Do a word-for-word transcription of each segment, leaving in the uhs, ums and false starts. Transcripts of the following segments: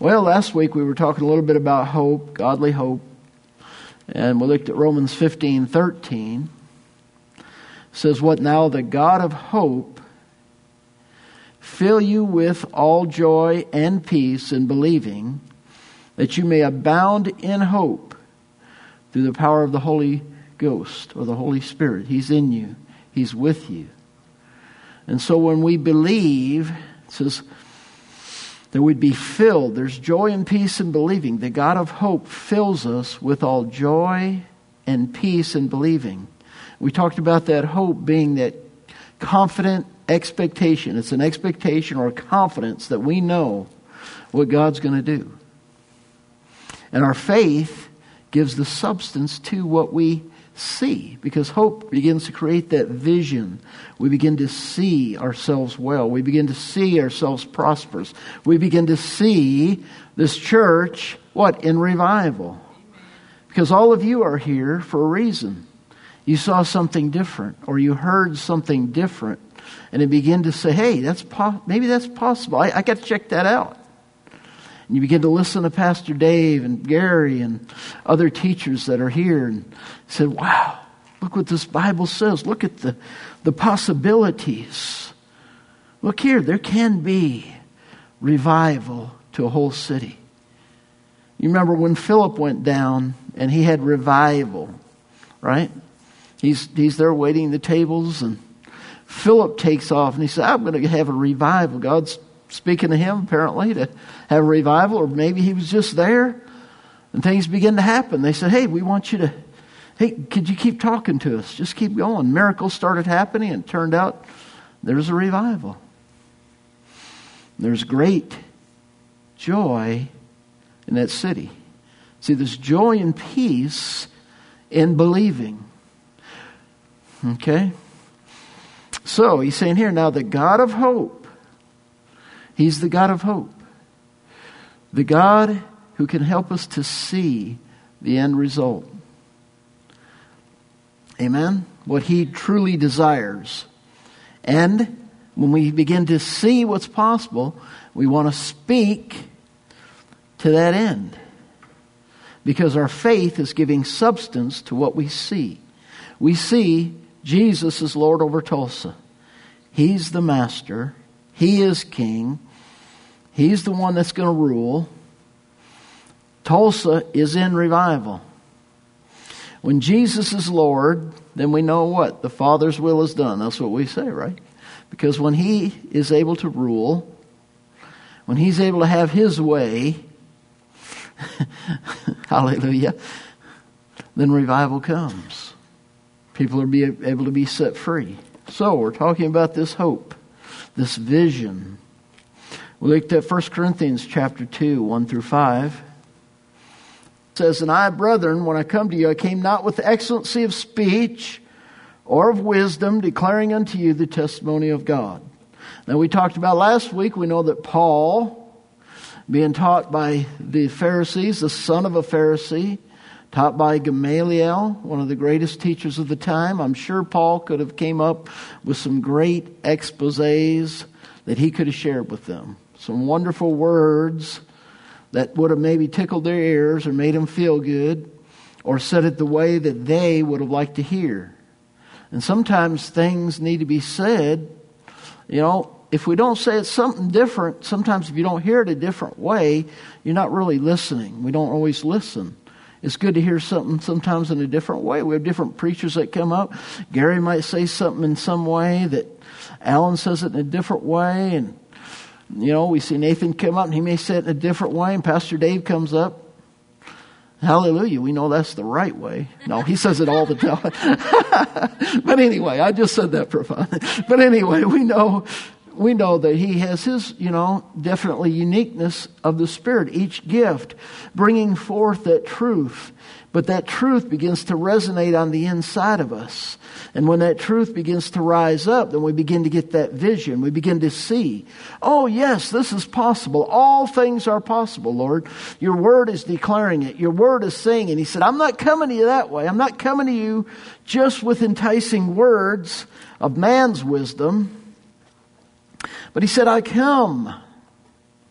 Well, last week we were talking a little bit about hope, godly hope. And we looked at Romans fifteen thirteen. It says, "What now the God of hope fill you with all joy and peace in believing, that you may abound in hope through the power of the Holy Ghost," or the Holy Spirit. He's in you. He's with you. And so when we believe, it says that we'd be filled. There's joy and peace in believing. The God of hope fills us with all joy and peace in believing. We talked about that hope being that confident expectation. It's an expectation or a confidence that we know what God's going to do. And our faith gives the substance to what we see, because hope begins to create that vision. We begin to see ourselves well. We begin to see ourselves prosperous. We begin to see this church, what? In revival. Because all of you are here for a reason. You saw something different, or you heard something different, and you begin to say, hey, that's po- maybe that's possible. I, I got to check that out. And you begin to listen to Pastor Dave and Gary and other teachers that are here and said, wow, look what this Bible says. Look at the, the possibilities. Look here, there can be revival to a whole city. You remember when Philip went down and he had revival, right? He's, he's there waiting the tables, and Philip takes off and he said, I'm going to have a revival. God's speaking to him apparently to have a revival, or maybe he was just there and things begin to happen. They said, hey, we want you to, hey, could you keep talking to us? Just keep going. Miracles started happening, and it turned out there's a revival. There's great joy in that city. See, there's joy and peace in believing. Okay? So he's saying here, now the God of hope, He's the God of hope. The God who can help us to see the end result. Amen? What He truly desires. And when we begin to see what's possible, we want to speak to that end. Because our faith is giving substance to what we see. We see Jesus is Lord over Tulsa. He's the master. He is king. He's the one that's going to rule. Tulsa is in revival. When Jesus is Lord, then we know what? The Father's will is done. That's what we say, right? Because when He is able to rule, when He's able to have His way, hallelujah, then revival comes. People are be able to be set free. So we're talking about this hope. This vision. We looked at First Corinthians chapter two, one through five. It says, "And I, brethren, when I come to you, I came not with excellency of speech or of wisdom, declaring unto you the testimony of God." Now we talked about last week, we know that Paul, being taught by the Pharisees, the son of a Pharisee, taught by Gamaliel, one of the greatest teachers of the time. I'm sure Paul could have came up with some great exposés that he could have shared with them. Some wonderful words that would have maybe tickled their ears or made them feel good, or said it the way that they would have liked to hear. And sometimes things need to be said, you know, if we don't say it something different, sometimes if you don't hear it a different way, you're not really listening. We don't always listen. It's good to hear something sometimes in a different way. We have different preachers that come up. Gary might say something in some way that Alan says it in a different way. And, you know, we see Nathan come up and he may say it in a different way. And Pastor Dave comes up. Hallelujah. We know that's the right way. No, he says it all the time. But anyway, I just said that for fun. But anyway, we know... We know that he has his, you know, definitely uniqueness of the Spirit, each gift bringing forth that truth. But that truth begins to resonate on the inside of us. And when that truth begins to rise up, then we begin to get that vision. We begin to see, oh yes, this is possible. All things are possible, Lord. Your word is declaring it. Your word is saying it. He said, I'm not coming to you that way. I'm not coming to you just with enticing words of man's wisdom. But he said, I come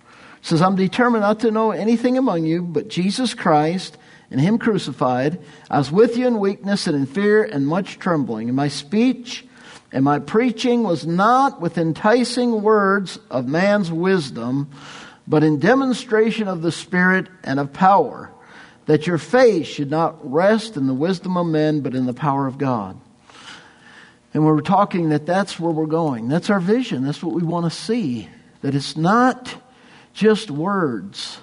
says, I'm determined not to know anything among you but Jesus Christ and Him crucified. I was with you in weakness and in fear and much trembling. And my speech and my preaching was not with enticing words of man's wisdom, but in demonstration of the Spirit and of power, that your faith should not rest in the wisdom of men, but in the power of God. And we're talking that that's where we're going. That's our vision. That's what we want to see. That it's not just words.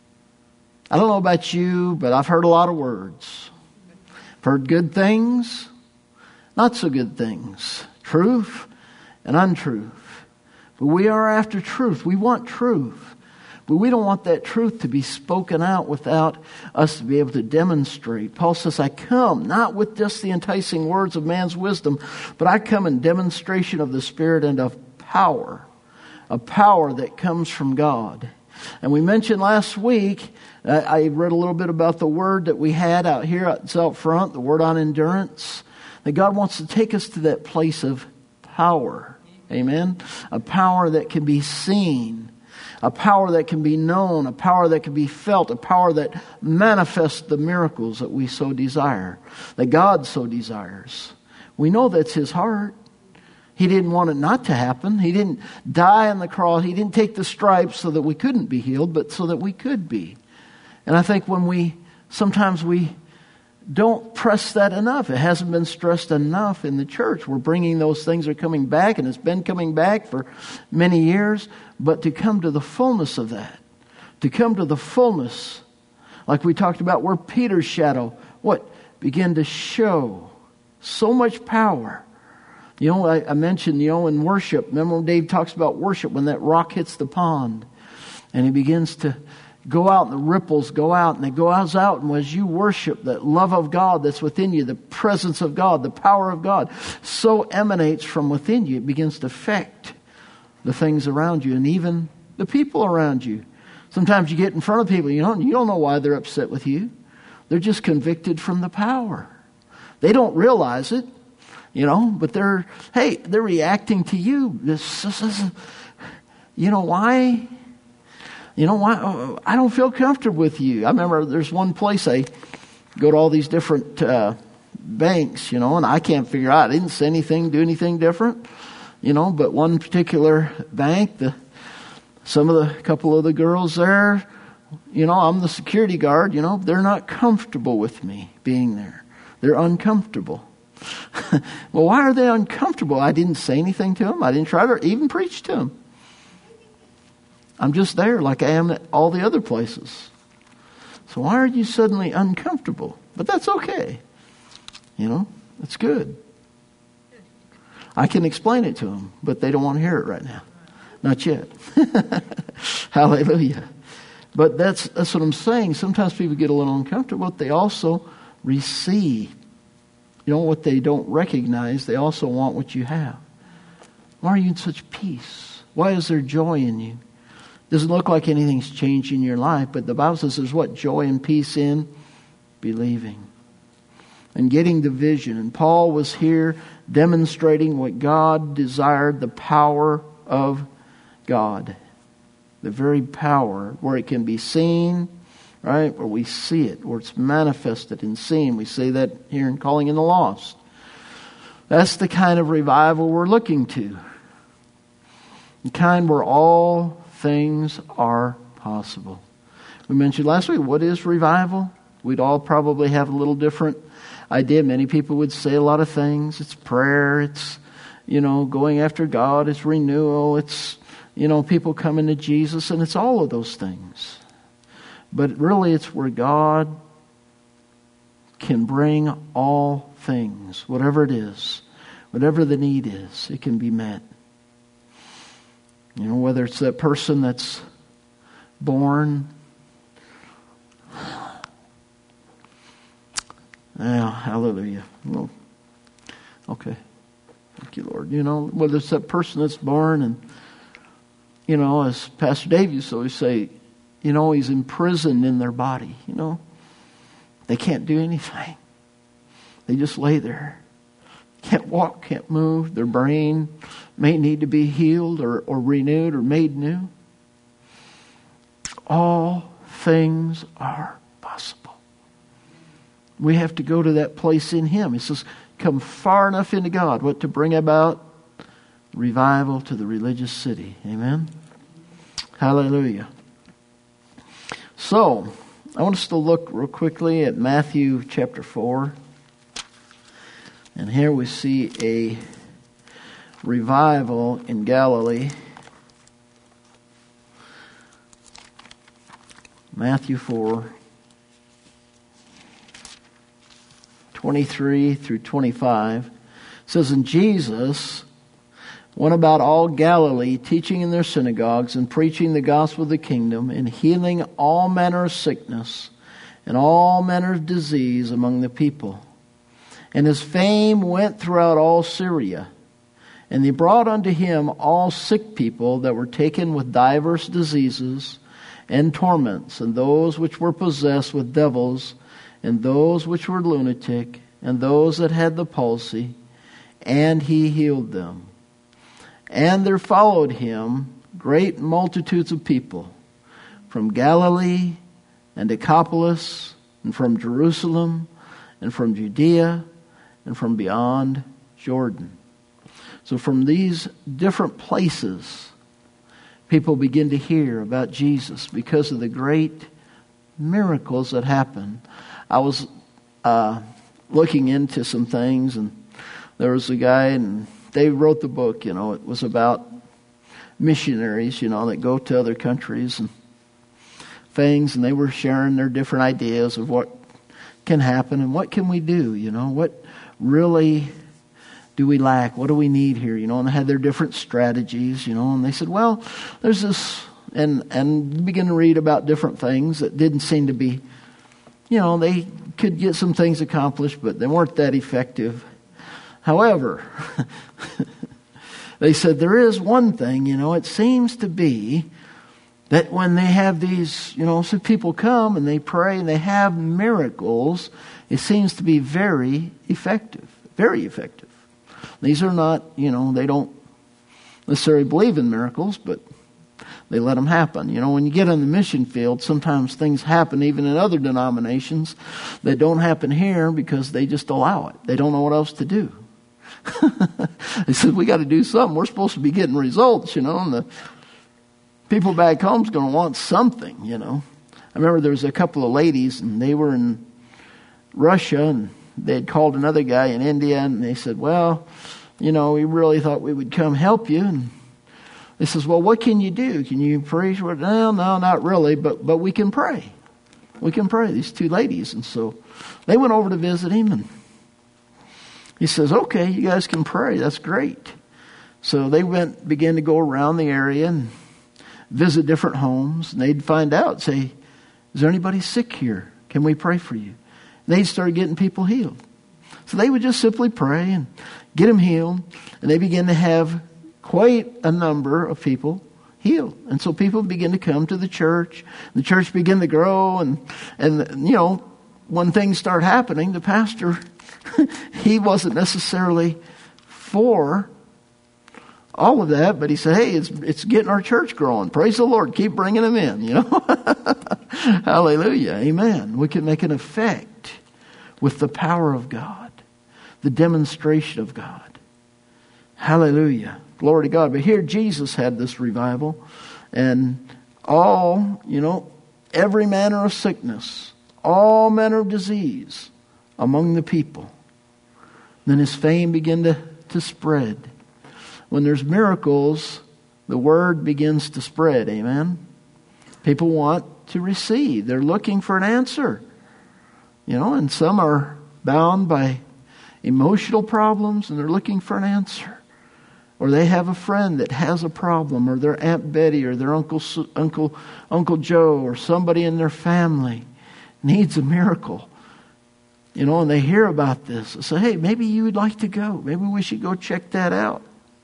I don't know about you, but I've heard a lot of words. I've heard good things, not so good things. Truth and untruth. But we are after truth. We want truth. But we don't want that truth to be spoken out without us to be able to demonstrate. Paul says, I come not with just the enticing words of man's wisdom, but I come in demonstration of the Spirit and of power. A power that comes from God. And we mentioned last week, uh, I read a little bit about the word that we had out here it's out front, the word on endurance. That God wants to take us to that place of power. Amen? A power that can be seen. A power that can be known, a power that can be felt, a power that manifests the miracles that we so desire, that God so desires. We know that's His heart. He didn't want it not to happen. He didn't die on the cross. He didn't take the stripes so that we couldn't be healed, but so that we could be. And I think when we, sometimes we don't press that enough. It hasn't been stressed enough in the church. We're bringing those things are coming back, and it's been coming back for many years. But to come to the fullness of that, to come to the fullness, like we talked about where Peter's shadow, what? Began to show so much power. You know, I, I mentioned, you know, in worship, remember when Dave talks about worship, when that rock hits the pond, and he begins to go out, and the ripples go out, and they go out, out, and as you worship, that love of God that's within you, the presence of God, the power of God, so emanates from within you. It begins to affect the things around you, and even the people around you. Sometimes you get in front of people, you don't, you don't know why they're upset with you. They're just convicted from the power. They don't realize it, you know, but they're, hey, they're reacting to you. This, this, this, you know why? You know why? I don't feel comfortable with you. I remember there's one place I go to all these different uh, banks, you know, and I can't figure out. I didn't say anything, do anything different, you know. But one particular bank, the some of the couple of the girls there, you know, I'm the security guard. You know, they're not comfortable with me being there. They're uncomfortable. Well, why are they uncomfortable? I didn't say anything to them. I didn't try to even preach to them. I'm just there like I am at all the other places. So why are you suddenly uncomfortable? But that's okay. You know, it's good. I can explain it to them, but they don't want to hear it right now. Not yet. Hallelujah. But that's that's what I'm saying. Sometimes people get a little uncomfortable, but they also receive. You know what they don't recognize? They also want what you have. Why are you in such peace? Why is there joy in you? Doesn't look like anything's changed in your life, but the Bible says there's what? Joy and peace in believing. And getting the vision. And Paul was here demonstrating what God desired, the power of God. The very power where it can be seen, right? Where we see it, where it's manifested and seen. We say that here in Calling in the Lost. That's the kind of revival we're looking to. The kind where all things are possible. We mentioned last week, what is revival? We'd all probably have a little different idea. Many people would say a lot of things. It's prayer. It's, you know, going after God. It's renewal. It's, you know, people coming to Jesus. And it's all of those things. But really it's where God can bring all things, whatever it is, whatever the need is, it can be met. You know, whether it's that person that's born. Yeah, hallelujah. Well, okay. Thank you, Lord. You know, whether it's that person that's born and, you know, as Pastor Dave used to always say, you know, he's imprisoned in their body, you know. They can't do anything. They just lay there. Can't walk, can't move. Their brain may need to be healed or, or renewed or made new. all things are possible. We have to go to that place in Him. He says, come far enough into God, what, to bring about revival to the religious city. Amen? Hallelujah. So, I want us to look real quickly at Matthew chapter four. And here we see a revival in Galilee. Matthew four, twenty-three through twenty-five. It says, and Jesus went about all Galilee, teaching in their synagogues and preaching the gospel of the kingdom and healing all manner of sickness and all manner of disease among the people. And his fame went throughout all Syria. And they brought unto him all sick people that were taken with divers diseases and torments, and those which were possessed with devils, and those which were lunatic, and those that had the palsy, and he healed them. And there followed him great multitudes of people from Galilee and Decapolis, and from Jerusalem, and from Judea, and from beyond Jordan. So from these different places, people begin to hear about Jesus because of the great miracles that happen. I was uh, looking into some things, and there was a guy, and they wrote the book, you know, it was about missionaries, you know, that go to other countries and things, and they were sharing their different ideas of what can happen and what can we do, you know, what really do we lack, what do we need here, you know, and they had their different strategies, you know, and they said, well, there's this, and, and begin to read about different things that didn't seem to be, you know, they could get some things accomplished, but they weren't that effective. However, they said there is one thing, you know, it seems to be that when they have these, you know, some people come and they pray and they have miracles, it seems to be very effective, very effective. These are not, you know, they don't necessarily believe in miracles, but they let them happen. You know, when you get on the mission field, sometimes things happen even in other denominations that don't happen here because they just allow it. They don't know what else to do. They said, we got to do something. We're supposed to be getting results, you know, and the people back home's going to want something, you know. I remember there was a couple of ladies, and they were in Russia, and they had called another guy in India, and they said, well, you know, we really thought we would come help you. And they says, well, what can you do? Can you pray? Well, no, no, not really, but but we can pray. We can pray, these two ladies. And so they went over to visit him, and he says, okay, you guys can pray. That's great. So they went, began to go around the area and visit different homes, and they'd find out, say, is there anybody sick here? Can we pray for you? And they'd start getting people healed. So they would just simply pray and get them healed, and they began to have quite a number of people healed. And so people began to come to the church. The church began to grow, and, and you know, when things start happening, the pastor, he wasn't necessarily for all of that, but he said, hey, it's it's getting our church growing. Praise the Lord. Keep bringing them in, you know. Hallelujah. Amen. We can make an effect with the power of God, the demonstration of God. Hallelujah. Glory to God. But here Jesus had this revival, and all, you know, every manner of sickness, all manner of disease among the people. Then his fame began to, to spread. When there's miracles, the word begins to spread. Amen. People want to receive. They're looking for an answer. You know, and some are bound by emotional problems, and they're looking for an answer. Or they have a friend that has a problem, or their Aunt Betty, or their Uncle Uncle Uncle Joe, or somebody in their family needs a miracle. You know, and they hear about this. They say, hey, maybe you would like to go. Maybe we should go check that out.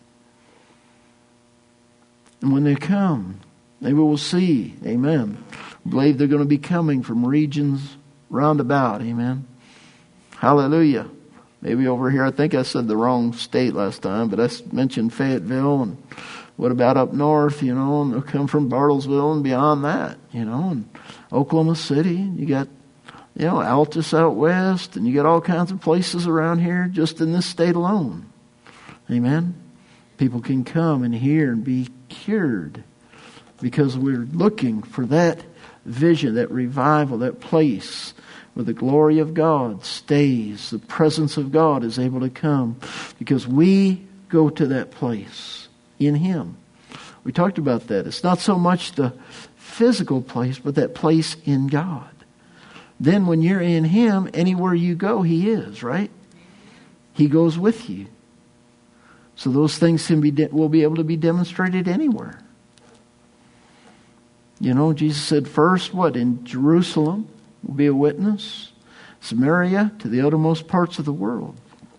And when they come, maybe we'll see. Amen. I believe they're going to be coming from regions round about. Amen. Hallelujah. maybe over here. I think I said the wrong state last time, but I mentioned Fayetteville. And what about up north, you know, and they'll come from Bartlesville and beyond that, you know, and Oklahoma City. You got, you know, Altus out west, and you got all kinds of places around here just in this state alone. Amen? People can come and hear and be cured because we're looking for that vision, that revival, that place where the glory of God stays. The presence of God is able to come because we go to that place in Him. We talked about that. It's not so much the physical place, but that place in God. Then when you're in Him, anywhere you go, He is, right? He goes with you. So those things can be will be able to be demonstrated anywhere. You know, Jesus said first, what? In Jerusalem will be a witness. Samaria to the uttermost parts of the world.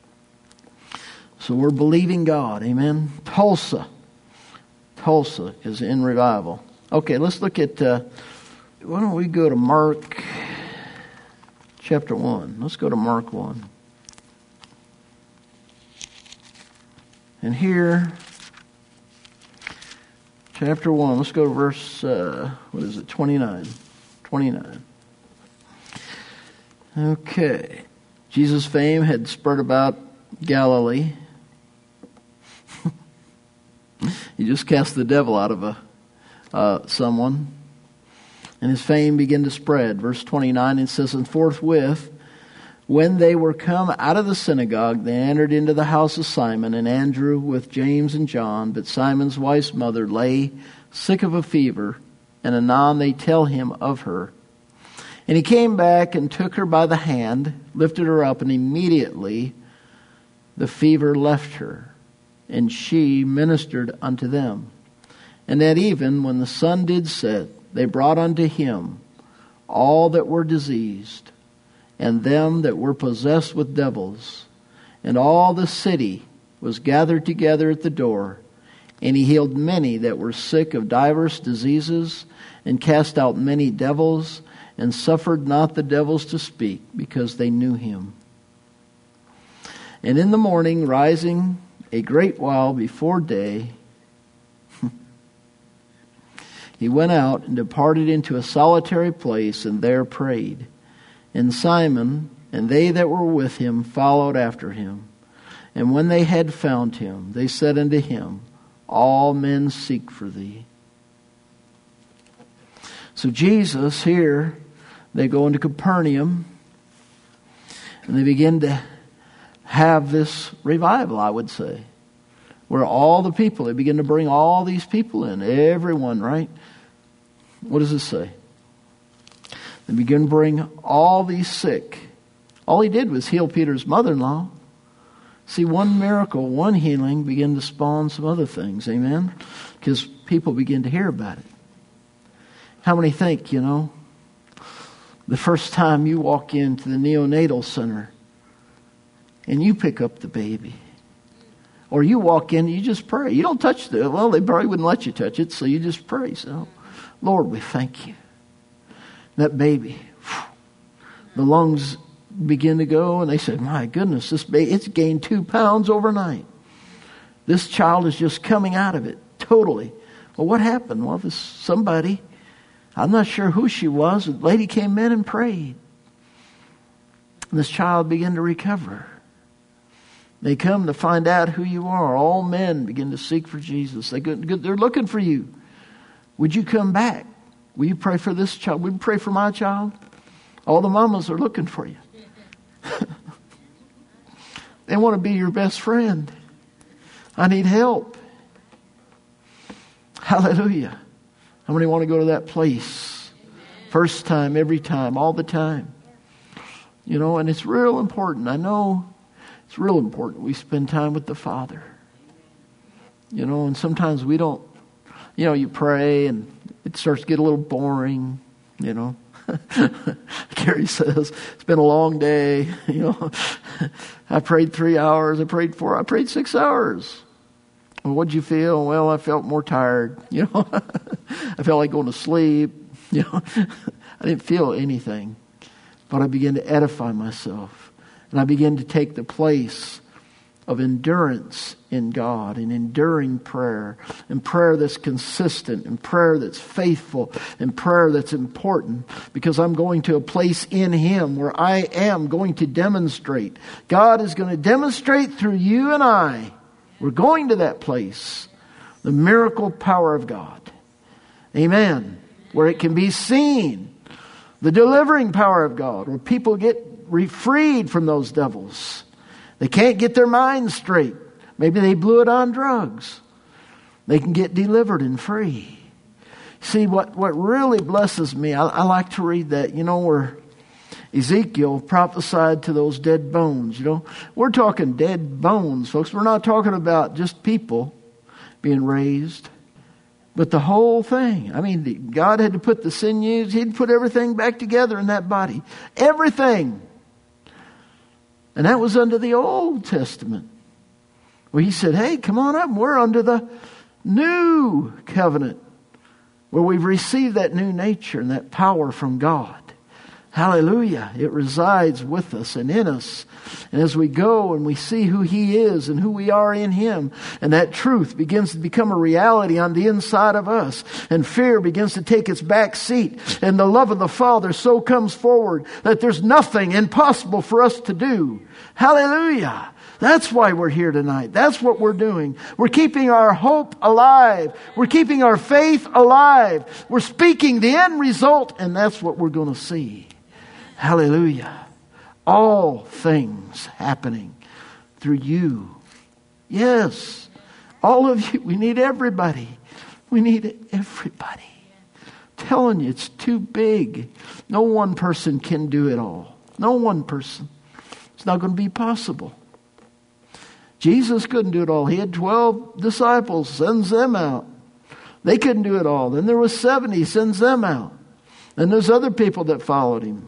So we're believing God. Amen. Tulsa. Tulsa is in revival. Okay, let's look at, uh, why don't we go to Mark chapter one. Let's go to Mark one. And here, chapter one, let's go to verse, uh, what is it, twenty-nine. twenty-nine. Okay. Jesus' fame had spread about Galilee. He just cast the devil out of a uh, someone. And his fame began to spread. Verse twenty-nine, it says, and forthwith, when they were come out of the synagogue, they entered into the house of Simon and Andrew with James and John. But Simon's wife's mother lay sick of a fever, and anon they tell him of her. And he came back and took her by the hand, lifted her up, and immediately the fever left her, and she ministered unto them. And at even, when the sun did set, they brought unto him all that were diseased, and them that were possessed with devils. And all the city was gathered together at the door. And he healed many that were sick of divers diseases, and cast out many devils, and suffered not the devils to speak, because they knew him. And in the morning, rising a great while before day, he went out and departed into a solitary place, and there prayed. And Simon and they that were with him followed after him. And when they had found him, they said unto him, all men seek for thee. So Jesus here, they go into Capernaum, and they begin to have this revival, I would say, where all the people, they begin to bring all these people in, everyone, right? What does it say? They begin to bring all these sick. All he did was heal Peter's mother-in-law. See, one miracle, one healing began to spawn some other things, amen? Because people begin to hear about it. How many think, you know, the first time you walk into the neonatal center and you pick up the baby, or you walk in and you just pray. You don't touch the, well, they probably wouldn't let you touch it, so you just pray. So, Lord, we thank you. That baby, the lungs begin to go, and they said, my goodness, this baby, it's gained two pounds overnight. This child is just coming out of it, totally. Well, what happened? Well, this somebody, I'm not sure who she was, a lady came in and prayed. And this child began to recover. They come to find out who you are. All men begin to seek for Jesus. They go, they're looking for you. Would you come back? Will you pray for this child? Will you pray for my child? All the mamas are looking for you. They want to be your best friend. I need help. Hallelujah. How many want to go to that place? First time, every time, all the time. You know, and it's real important. I know it's real important we spend time with the Father. You know, and sometimes we don't, you know, you pray and it starts to get a little boring, you know. Gary says, it's been a long day. You know, I prayed three hours. I prayed four. I prayed six hours. Well, what'd you feel? Well, I felt more tired. You know, I felt like going to sleep. You know, I didn't feel anything, but I began to edify myself And I begin to take the place of endurance in God and enduring prayer, and prayer that's consistent, and prayer that's faithful, and prayer that's important, because I'm going to a place in Him where I am going to demonstrate. God is going to demonstrate through you and I. We're going to that place. The miracle power of God. Amen. Where it can be seen. The delivering power of God, where people get freed from those devils. They can't get their minds straight. Maybe they blew it on drugs. They can get delivered and free. See, what, what really blesses me, I, I like to read that, you know, where Ezekiel prophesied to those dead bones. You know, we're talking dead bones, folks. We're not talking about just people being raised, but the whole thing. I mean, the, God had to put the sinews, He'd put everything back together in that body. Everything. And that was under the Old Testament, where He said, hey, come on up. We're under the new covenant, where we've received that new nature and that power from God. Hallelujah. It resides with us and in us. And as we go and we see who He is and who we are in Him, and that truth begins to become a reality on the inside of us, and fear begins to take its back seat, and the love of the Father so comes forward that there's nothing impossible for us to do. Hallelujah. That's why we're here tonight. That's what we're doing. We're keeping our hope alive. We're keeping our faith alive. We're speaking the end result, and that's what we're going to see. Hallelujah. All things happening through you. Yes. All of you. We need everybody. We need everybody. I'm telling you, it's too big. No one person can do it all. No one person. It's not going to be possible. Jesus couldn't do it all. He had twelve disciples, sends them out. They couldn't do it all. Then there was seventy, sends them out. And there's other people that followed Him.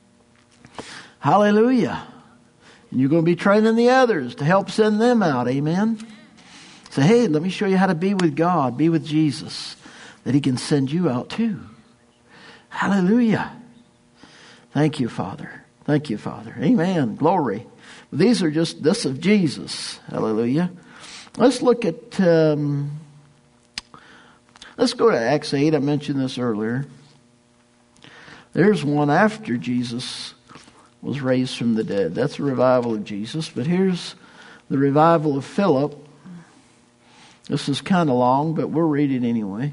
Hallelujah. And you're going to be training the others to help send them out. Amen. Say, hey, let me show you how to be with God, be with Jesus, that He can send you out too. Hallelujah. Thank you, Father. Thank you, Father. Amen. Glory. These are just this of Jesus. Hallelujah. Let's look at, um, let's go to Acts eight. I mentioned this earlier. There's one after Jesus was raised from the dead. That's a revival of Jesus. But here's the revival of Philip. This is kind of long, but we'll read it anyway.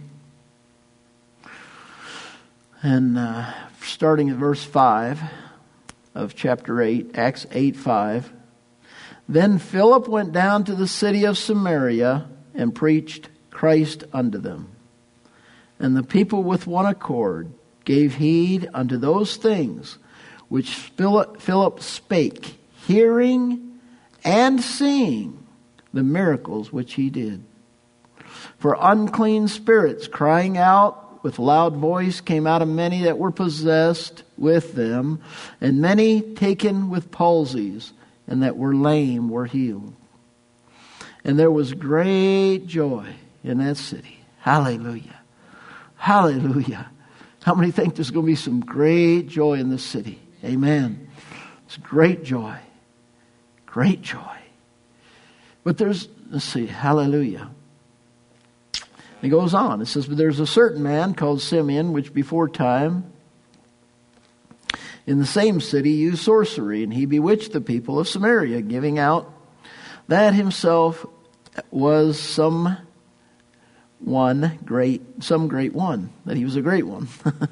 And uh, starting at verse five of chapter eight, Acts eight five. Then Philip went down to the city of Samaria and preached Christ unto them. And the people with one accord gave heed unto those things which Philip, Philip spake, hearing and seeing the miracles which he did. For unclean spirits, crying out with loud voice, came out of many that were possessed with them, and many taken with palsies, and that were lame were healed. And there was great joy in that city. Hallelujah. Hallelujah. How many think there's going to be some great joy in this city? Amen. It's great joy. Great joy. But there's, let's see, hallelujah. It goes on. It says, but there's a certain man called Simeon, which before time in the same city used sorcery, and he bewitched the people of Samaria, giving out that himself was some one great, some great one, that he was a great one.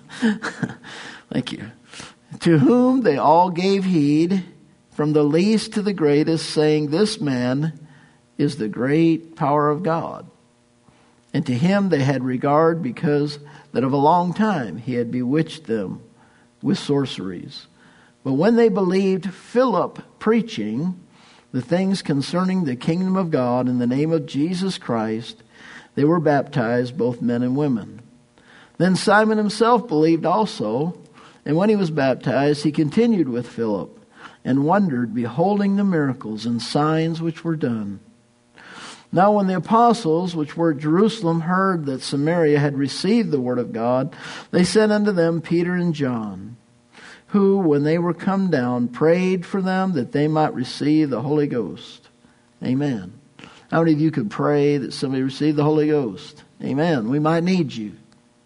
Thank you. To whom they all gave heed, from the least to the greatest, saying, this man is the great power of God. And to him they had regard, because that of a long time he had bewitched them with sorceries. But when they believed Philip preaching the things concerning the kingdom of God in the name of Jesus Christ, they were baptized, both men and women. Then Simon himself believed also, and when he was baptized, he continued with Philip, and wondered, beholding the miracles and signs which were done. Now when the apostles which were at Jerusalem heard that Samaria had received the word of God, they sent unto them Peter and John, who, when they were come down, prayed for them that they might receive the Holy Ghost. Amen. How many of you could pray that somebody receive the Holy Ghost? Amen. We might need you.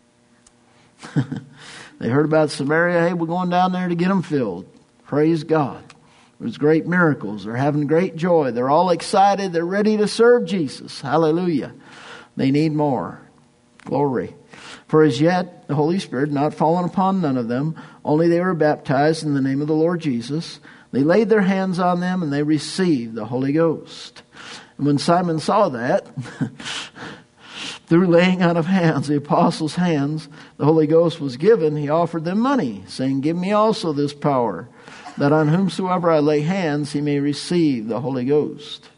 They heard about Samaria. Hey, we're going down there to get them filled. Praise God. There's great miracles. They're having great joy. They're all excited. They're ready to serve Jesus. Hallelujah. They need more. Glory. For as yet the Holy Spirit had not fallen upon none of them, only they were baptized in the name of the Lord Jesus. They laid their hands on them and they received the Holy Ghost. And when Simon saw that, through laying on of hands, the apostles' hands, the Holy Ghost was given, he offered them money, saying, give me also this power, that on whomsoever I lay hands, he may receive the Holy Ghost.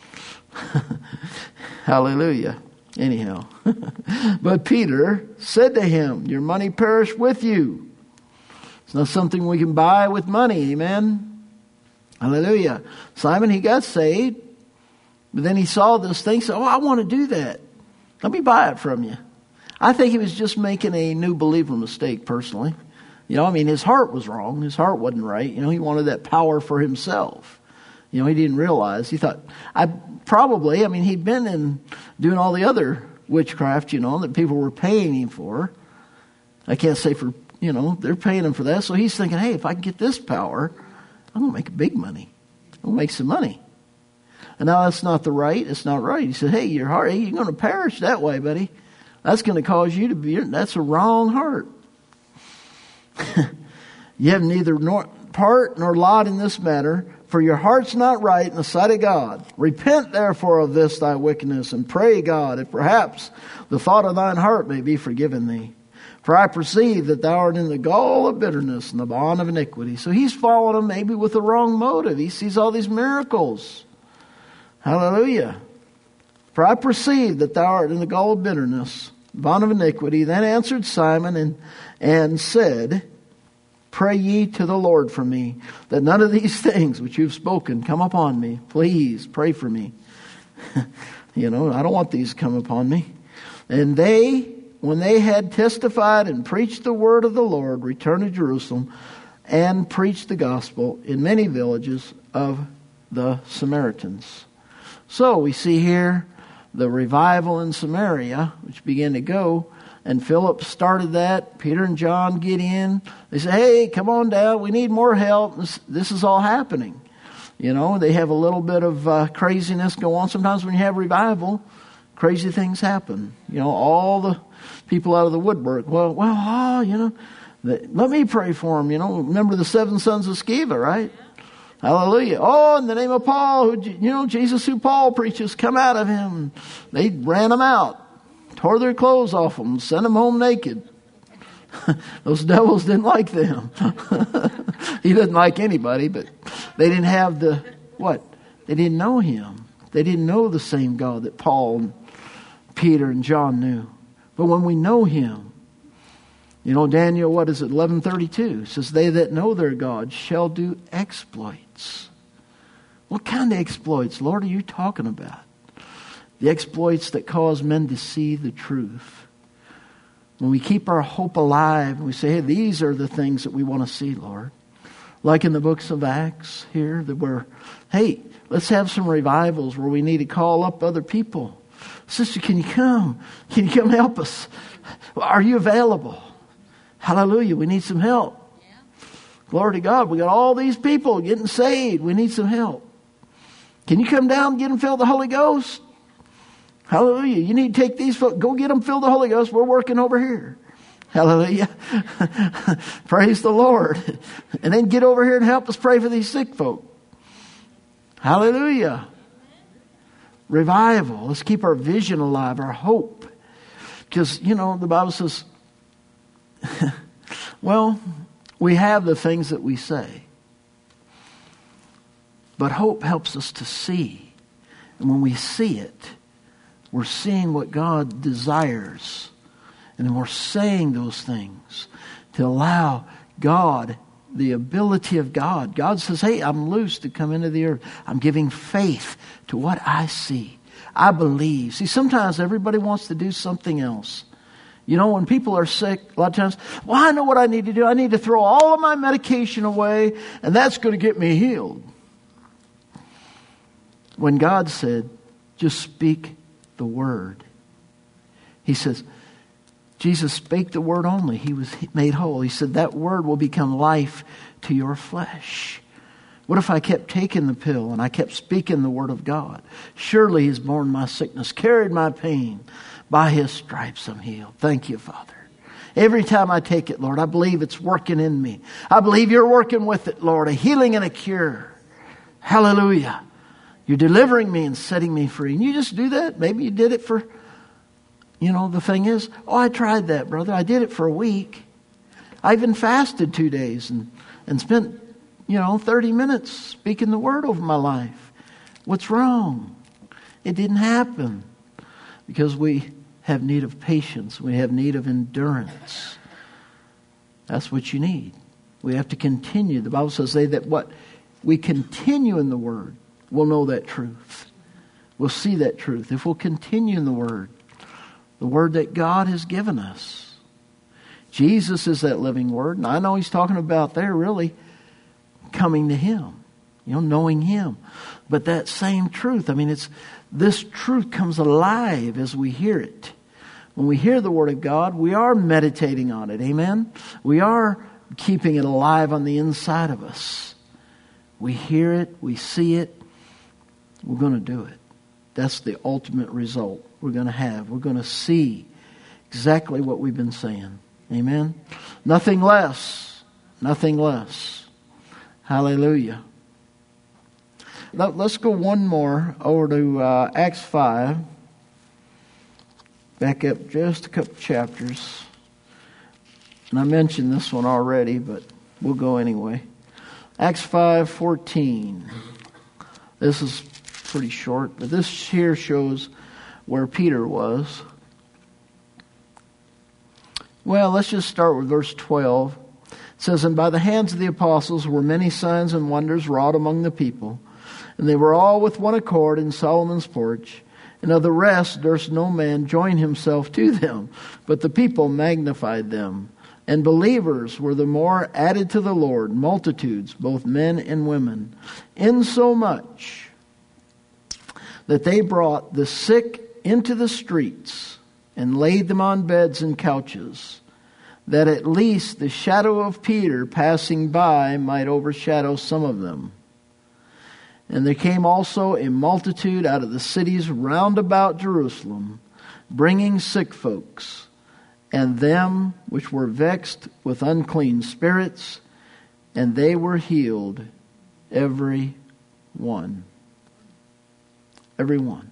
Hallelujah. Anyhow. But Peter said to him, your money perish with you. It's not something we can buy with money. Amen. Hallelujah. Simon, he got saved. But then he saw this thing. Said, oh, I want to do that. Let me buy it from you. I think he was just making a new believer mistake personally. You know, I mean, his heart was wrong. His heart wasn't right. You know, he wanted that power for himself. You know, he didn't realize. He thought, I probably, I mean, he'd been in doing all the other witchcraft, you know, that people were paying him for. I can't say for, you know, they're paying him for that. So he's thinking, hey, if I can get this power, I'm going to make big money. I'm going to make some money. And now that's not the right. It's not right. He said, hey, your heart, hey, you're going to perish that way, buddy. That's going to cause you to be, that's a wrong heart. You have neither nor part nor lot in this matter, for your heart's not right in the sight of God. Repent therefore of this thy wickedness, and pray God, if perhaps the thought of thine heart may be forgiven thee. For I perceive that thou art in the gall of bitterness and the bond of iniquity. So he's following him maybe with the wrong motive. He sees all these miracles. Hallelujah. For I perceive that thou art in the gall of bitterness, bond of iniquity. Then answered Simon and, and said, pray ye to the Lord for me, that none of these things which you've spoken come upon me. Please pray for me. You know, I don't want these to come upon me. And they, when they had testified and preached the word of the Lord, returned to Jerusalem and preached the gospel in many villages of the Samaritans. So we see here the revival in Samaria, which began to go, and Philip started that. Peter and John get in. They say, hey, come on down. We need more help. This, this is all happening. You know, they have a little bit of uh, craziness go on. Sometimes when you have revival, crazy things happen. You know, all the people out of the woodwork. Well, well, oh, you know, the, let me pray for them. You know, remember the seven sons of Sceva, right? Hallelujah. Oh, in the name of Paul, who, you know, Jesus who Paul preaches, come out of him. They ran them out, tore their clothes off them, sent them home naked. Those devils didn't like them. He doesn't like anybody, but they didn't have the, what? They didn't know him. They didn't know the same God that Paul and Peter and John knew. But when we know him, you know, Daniel, what is it, eleven thirty-two says, they that know their God shall do exploits. What kind of exploits, Lord, are you talking about? The exploits that cause men to see the truth. When we keep our hope alive and we say, hey, these are the things that we want to see, Lord. Like in the books of Acts here, that we're, hey, let's have some revivals where we need to call up other people. Sister, can you come? Can you come help us? Are you available? Hallelujah. We need some help. Yeah. Glory to God. We got all these people getting saved. We need some help. Can you come down and get them filled with the Holy Ghost? Hallelujah. You need to take these folks. Go get them filled with the Holy Ghost. We're working over here. Hallelujah. Praise the Lord. And then get over here and help us pray for these sick folk. Hallelujah. Revival. Let's keep our vision alive, our hope. Because, you know, the Bible says, well, we have the things that we say. But hope helps us to see. And when we see it, we're seeing what God desires. And then we're saying those things to allow God, the ability of God. God says, hey, I'm loose to come into the earth. I'm giving faith to what I see. I believe. See, sometimes everybody wants to do something else. You know, when people are sick, a lot of times, well, I know what I need to do. I need to throw all of my medication away, and that's going to get me healed. When God said, just speak the word. He says, Jesus spake the word only. He was made whole. He said, that word will become life to your flesh. What if I kept taking the pill and I kept speaking the word of God? Surely He's borne my sickness, carried my pain. By His stripes I'm healed. Thank you, Father. Every time I take it, Lord, I believe it's working in me. I believe You're working with it, Lord. A healing and a cure. Hallelujah. You're delivering me and setting me free. And you just do that. Maybe you did it for, you know, the thing is, oh, I tried that, brother. I did it for a week. I even fasted two days and, and spent, you know, thirty minutes speaking the word over my life. What's wrong? It didn't happen. Because we have need of patience. We have need of endurance. That's what you need. We have to continue. The Bible says, they that what? We continue in the word, we'll know that truth. We'll see that truth. If we'll continue in the word, the word that God has given us. Jesus is that living word. And I know He's talking about there really coming to Him. You know, knowing Him. But that same truth, I mean, it's this truth comes alive as we hear it. When we hear the Word of God, we are meditating on it. Amen? We are keeping it alive on the inside of us. We hear it. We see it. We're going to do it. That's the ultimate result we're going to have. We're going to see exactly what we've been saying. Amen? Nothing less. Nothing less. Hallelujah. Let's go one more over to uh, Acts five. Back up just a couple chapters. And I mentioned this one already, but we'll go anyway. Acts five fourteen. This is pretty short, but this here shows where Peter was. Well, let's just start with verse twelve. It says, and by the hands of the apostles were many signs and wonders wrought among the people. And they were all with one accord in Solomon's porch. And of the rest durst no man join himself to them, but the people magnified them. And believers were the more added to the Lord, multitudes, both men and women, insomuch that they brought the sick into the streets and laid them on beds and couches, that at least the shadow of Peter passing by might overshadow some of them. And there came also a multitude out of the cities round about Jerusalem, bringing sick folks, and them which were vexed with unclean spirits, and they were healed, every one. Every one.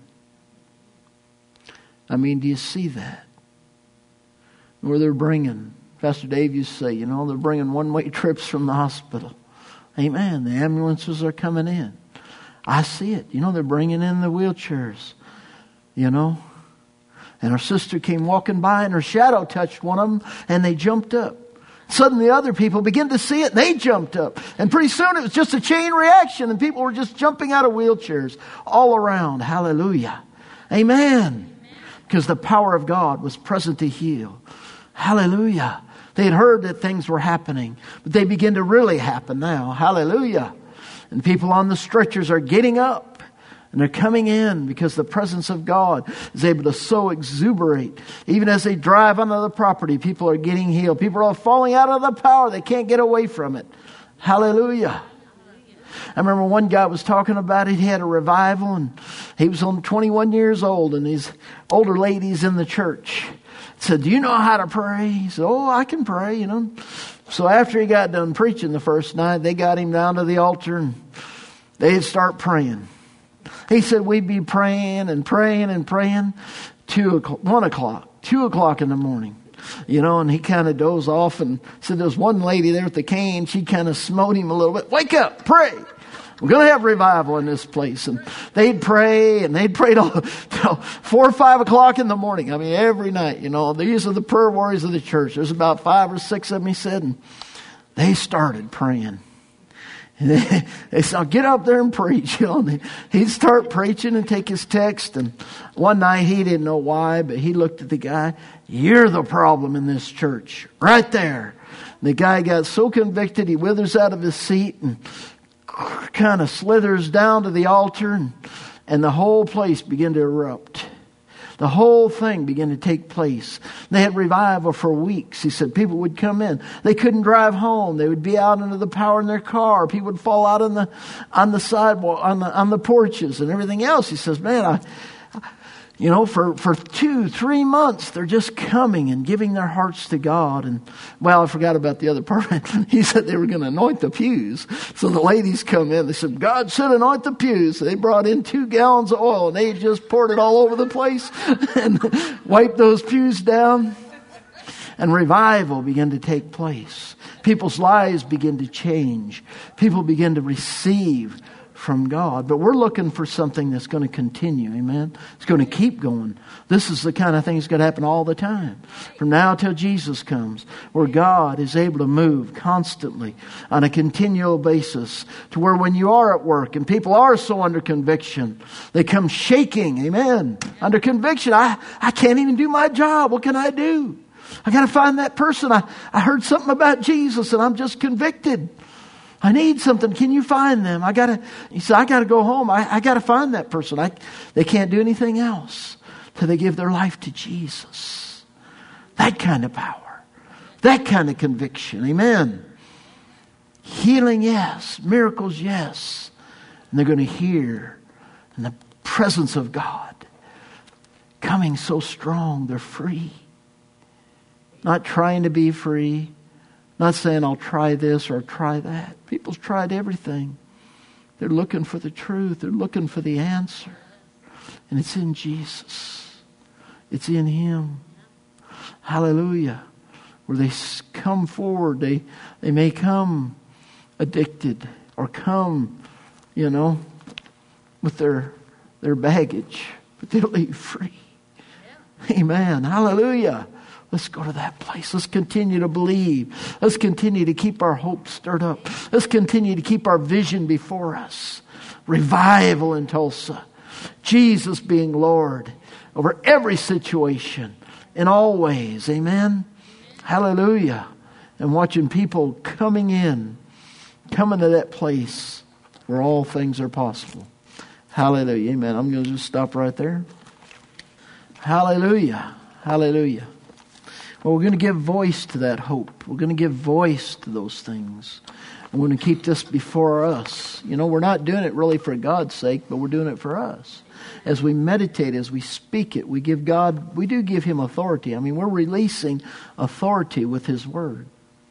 I mean, do you see that? Where they're bringing, Pastor Dave used to say, you know, they're bringing one-way trips from the hospital. Amen. The ambulances are coming in. I see it. You know, they're bringing in the wheelchairs. You know. And our sister came walking by and her shadow touched one of them and they jumped up. Suddenly other people began to see it and they jumped up. And pretty soon it was just a chain reaction and people were just jumping out of wheelchairs all around. Hallelujah. Amen. Because the power of God was present to heal. Hallelujah. They had heard that things were happening, but they begin to really happen now. Hallelujah. And people on the stretchers are getting up and they're coming in because the presence of God is able to so exuberate. Even as they drive onto the property, people are getting healed. People are falling out of the power. They can't get away from it. Hallelujah. I remember one guy was talking about it. He had a revival and he was only twenty-one years old, and these older ladies in the church said, do you know how to pray? He said, oh, I can pray, you know. So after he got done preaching the first night, they got him down to the altar and they'd start praying. He said we'd be praying and praying and praying. Two o'clock, one o'clock, two o'clock in the morning. You know, and he kind of dozed off and said there was one lady there with the cane. She kind of smote him a little bit. Wake up, pray. We're going to have revival in this place. And they'd pray and they'd pray till, till four or five o'clock in the morning. I mean, every night, you know, these are the prayer warriors of the church. There's about five or six of them, he said, and they started praying. They said, get up there and preach. You know, he'd start preaching and take his text. And one night he didn't know why, but he looked at the guy. You're the problem in this church. Right there. The guy got so convicted, he withers out of his seat and kind of slithers down to the altar. And, and the whole place began to erupt. The whole thing began to take place. They had revival for weeks. He said people would come in. They couldn't drive home. They would be out under the power in their car. People would fall out on the on the sidewalk, on the on the porches and everything else. He says, man, I, you know, for, for two, three months, they're just coming and giving their hearts to God. And, well, I forgot about the other part. He said they were going to anoint the pews. So the ladies come in. They said, God said anoint the pews. So they brought in two gallons of oil, and they just poured it all over the place and wiped those pews down. And revival began to take place. People's lives began to change. People began to receive from God. But we're looking for something that's going to continue. Amen. It's going to keep going. This is the kind of thing that's going to happen all the time. From now till Jesus comes, where God is able to move constantly on a continual basis, to where when you are at work and people are so under conviction, they come shaking. Amen. Under conviction. I, I can't even do my job. What can I do? I got to find that person. I, I heard something about Jesus and I'm just convicted. I need something. Can you find them? I gotta, he said, I gotta go home. I, I gotta find that person. I, they can't do anything else till they give their life to Jesus. That kind of power. That kind of conviction. Amen. Healing, yes. Miracles, yes. And they're going to hear in the presence of God coming so strong. They're free. Not trying to be free. Not saying I'll try this or try that. People's tried everything. They're looking for the truth. They're looking for the answer. And it's in Jesus. It's in Him. Hallelujah. Where they come forward. They, they may come addicted or come, you know, with their, their baggage. But they'll leave free. Amen. Hallelujah. Let's go to that place. Let's continue to believe. Let's continue to keep our hope stirred up. Let's continue to keep our vision before us. Revival in Tulsa. Jesus being Lord over every situation in all ways. Amen. Hallelujah. And watching people coming in, coming to that place where all things are possible. Hallelujah. Amen. I'm going to just stop right there. Hallelujah. Hallelujah. Well, we're going to give voice to that hope. We're going to give voice to those things. We're going to keep this before us. You know, we're not doing it really for God's sake, but we're doing it for us. As we meditate, as we speak it, we give God, we do give Him authority. I mean, we're releasing authority with His Word.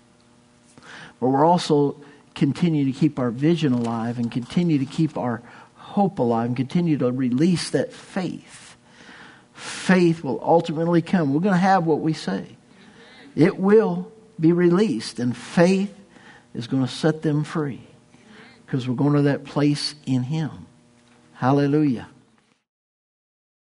But we're also continue to keep our vision alive and continue to keep our hope alive and continue to release that faith. Faith will ultimately come. We're going to have what we say. It will be released, and faith is going to set them free because we're going to that place in Him. Hallelujah.